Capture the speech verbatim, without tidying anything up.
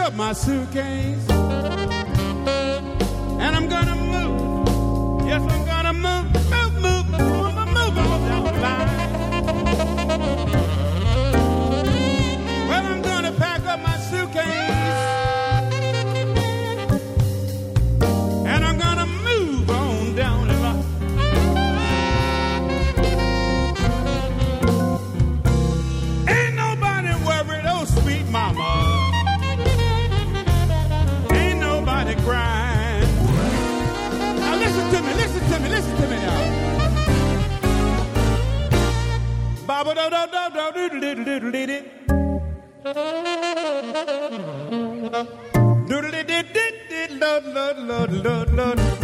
up my suitcase and I'm gonna move. Yes, I'm gonna move, move, move, move, move, move on down the line. Well, I'm gonna pack up my suitcase and I'm gonna move on down the line. Ain't nobody worried, oh sweet mama. Ain't nobody crying. Now listen to me, listen to me, listen to me now. Baba do do do do do do do do do. Doodle did did did do do do do do.